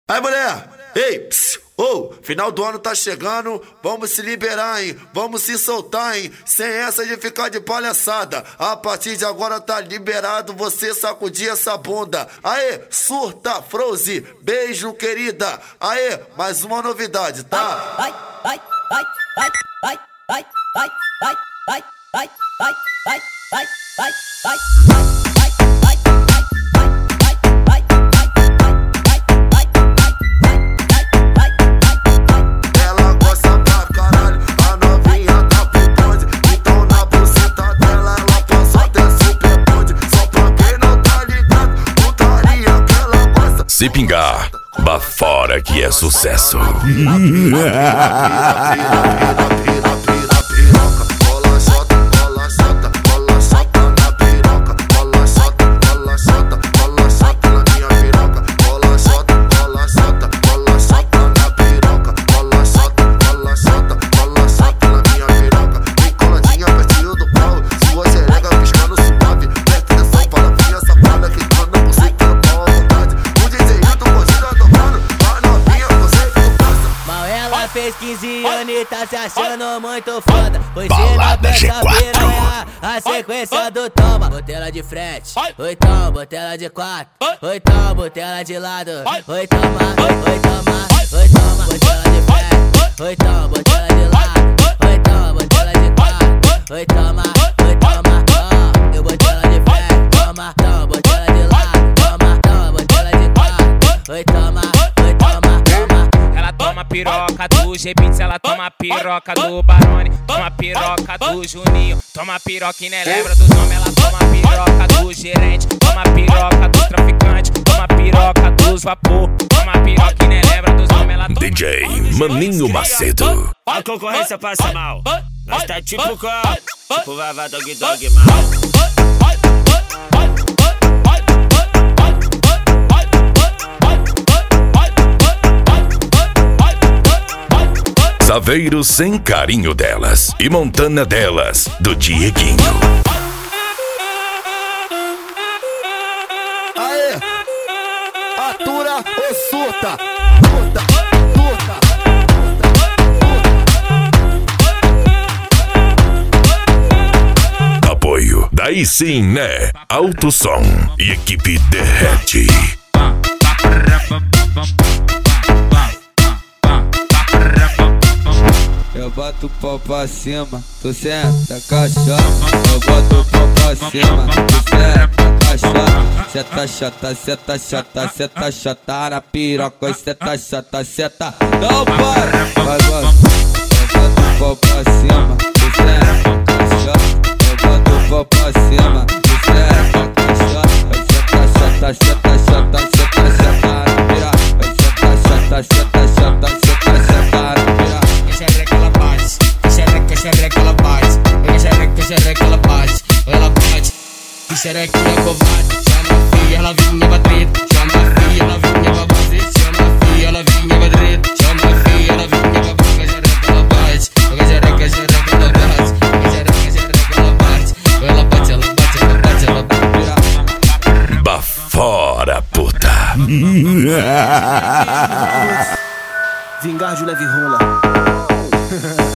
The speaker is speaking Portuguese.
Aí, mulher! Ei, psiu, final do ano tá chegando, vamos se liberar, hein? Vamos se soltar, hein? Sem essa de ficar de palhaçada. A partir de agora tá liberado você sacudir essa bunda. Aê, surta, Froze, beijo, querida. Aê, mais uma novidade, tá? Vai, vai, vai, vai, vai, vai, vai, vai, vai, vai, vai, vai, vai, vai, vai, Se pingar, bafora que é sucesso. Fez 15 anos e tá se achando muito foda. Pois Balada G4 a sequência do toma. Botei ela de frente, oi toma, botei ela de quatro, oi toma, botei ela de lado, oi toma, oi toma, oi toma, botei ela de frente, oi toma, botei ela de lado, oi toma, botei ela de quatro, oi toma, eu botei ela de frente, toma, toma, botei ela de lado, toma, toma, botei ela de quatro, oi toma. Toma piroca do G-Beats, ela toma piroca do Barone, toma piroca do Juninho, toma piroca e nem lembra dos nomes. Ela toma piroca do gerente, toma piroca do traficante, toma piroca dos vapor, toma piroca e nem lembra dos nomes. Ela toma DJ Maninho Macedo. A concorrência passa mal, nós tá tipo Vavá Dog Dog mal. Saveiro sem carinho delas e Montana delas, do Dieguinho. Aê, atura ou surta? Apoio, daí sim, né? Alto Som e equipe Derrete. Eu boto o pau pra cima, tu senta caixota. Eu boto o pau pra cima, tu senta caixota. Cê tá chata, cê tá chata, cê tá chata na piroca. Cê tá chata, cê tá. Não para! Vai, vai. Eu boto o pau pra cima, tu senta caixota. Eu boto o pau pra cima, tu senta caixota. Cê tá chata, cê tá chata, cê tá chata na piroca. Cê tá chata, cê tá chata, cê tá chata na piroca. Xereca ela bate, ela bate, que xereca é covarde. Chama a filha, ela vinha pra treta. Chama a filha, ela vinha pra base. Chama a filha, ela vinha pra treta. Chama a filha, ela vinha pra base. Xereca ela bate, xereca ela bate. Xereca ela bate, ela bate, ela bate, ela bate, ela bate. Bafora, puta. Vingar de leve rola.